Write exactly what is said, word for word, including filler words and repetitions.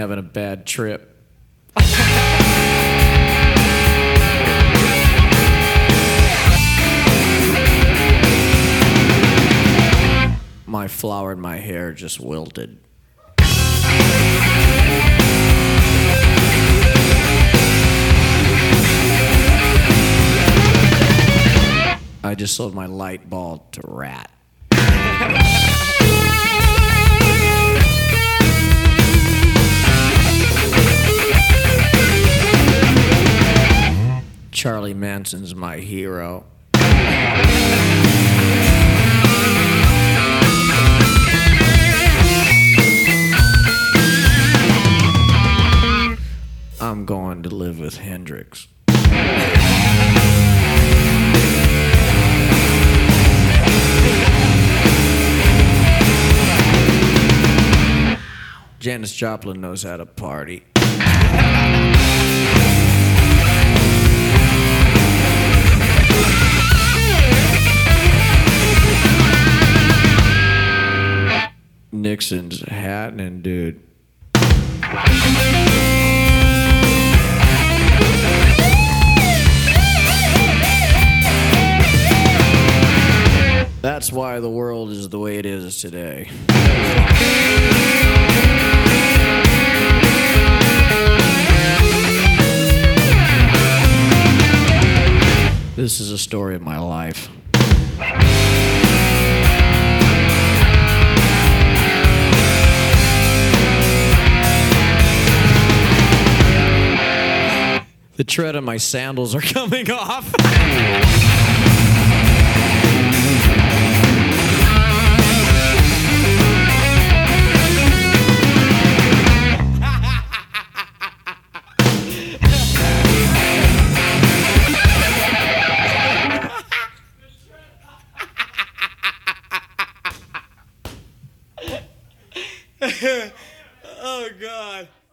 having a bad trip. My flower in my hair just wilted. I just sold my light bulb to Rat. Charlie Manson's my hero. I'm going to live with Hendrix. Janis Joplin knows how to party. Nixon's happening, dude. That's why the world is the way it is today. This is a story of my life. The tread of my sandals are coming off. Oh, God.